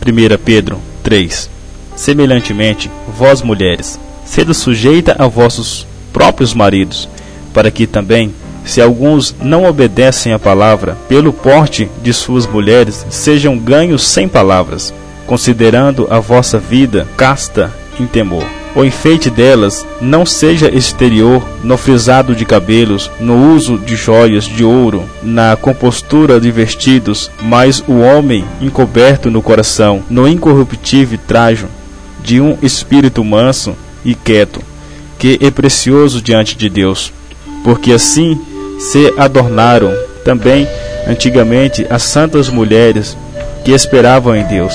1 Pedro 3. Semelhantemente, vós mulheres, sede sujeita a vossos próprios maridos, para que também, se alguns não obedecem à palavra, pelo porte de suas mulheres, sejam ganhos sem palavras, considerando a vossa vida casta em temor. O enfeite delas não seja exterior, no frisado de cabelos, no uso de joias de ouro, na compostura de vestidos, mas o homem encoberto no coração, no incorruptível trajo de um espírito manso e quieto, que é precioso diante de Deus, porque assim se adornaram também antigamente as santas mulheres que esperavam em Deus,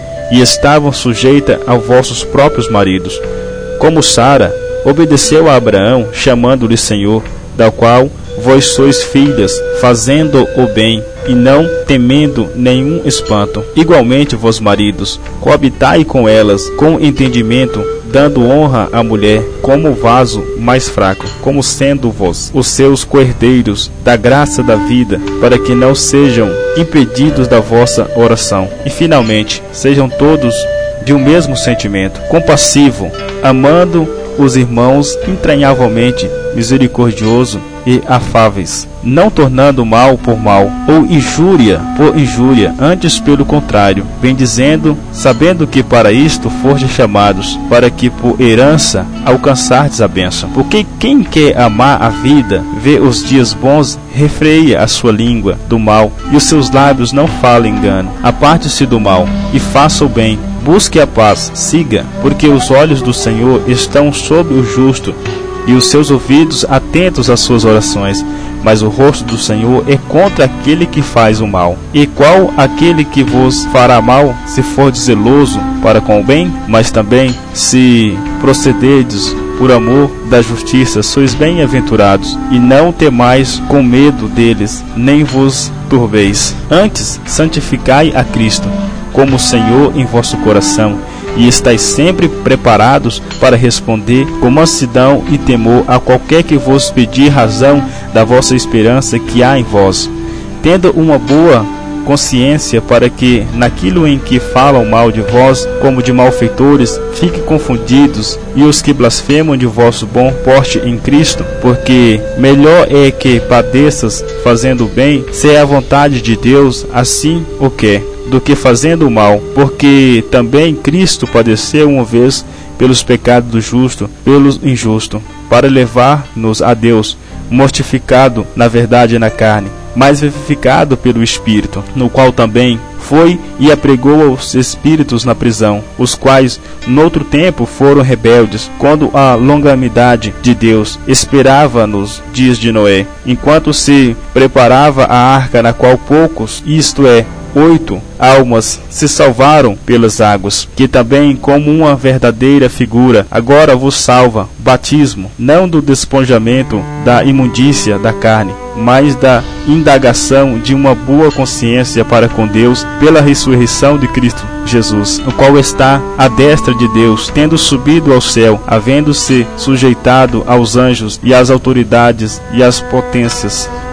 e estavam sujeitas aos vossos próprios maridos, como Sara obedeceu a Abraão, chamando-lhe Senhor, da qual vós sois filhas, fazendo o bem e não temendo nenhum espanto. Igualmente, vós maridos, coabitai com elas com entendimento, dando honra à mulher como vaso mais fraco, como sendo vós os seus coerdeiros da graça da vida, para que não sejam impedidos da vossa oração. E finalmente, sejam todos de um mesmo sentimento, compassivo, amando os irmãos entranhavelmente, misericordioso e afáveis, não tornando mal por mal, ou injúria por injúria, antes pelo contrário, bendizendo, sabendo que para isto fostes chamados, para que por herança alcançardes a bênção. Porque quem quer amar a vida, vê os dias bons, refreia a sua língua do mal, e os seus lábios não falem engano. Aparte-se do mal, e faça o bem, busque a paz, siga, porque os olhos do Senhor estão sobre o justo, e os seus ouvidos atentos às suas orações, mas o rosto do Senhor é contra aquele que faz o mal. E qual aquele que vos fará mal, se for zeloso para com o bem? Mas também, se procederdes por amor da justiça, sois bem-aventurados, e não temais com medo deles, nem vos turbeis. Antes, santificai a Cristo como Senhor em vosso coração, e estáis sempre preparados para responder com mansidão e temor a qualquer que vos pedir razão da vossa esperança que há em vós, tendo uma boa consciência, para que naquilo em que falam mal de vós, como de malfeitores, fiquem confundidos, e os que blasfemam de vosso bom porte em Cristo, porque melhor é que padeças fazendo bem, se é a vontade de Deus, assim o quer, do que fazendo o mal, porque também Cristo padeceu uma vez pelos pecados do justo, pelos injustos, para levar-nos a Deus, mortificado na verdade na carne, mas vivificado pelo Espírito, no qual também foi e apregou aos espíritos na prisão, os quais noutro tempo foram rebeldes, quando a longanimidade de Deus esperava nos dias de Noé, enquanto se preparava a arca, na qual poucos, isto é, 8 almas se salvaram pelas águas, que também, como uma verdadeira figura, agora vos salva, batismo, não do despojamento da imundícia da carne, mas da indagação de uma boa consciência para com Deus, pela ressurreição de Cristo Jesus, o qual está à destra de Deus, tendo subido ao céu, havendo-se sujeitado aos anjos e às autoridades e às potências,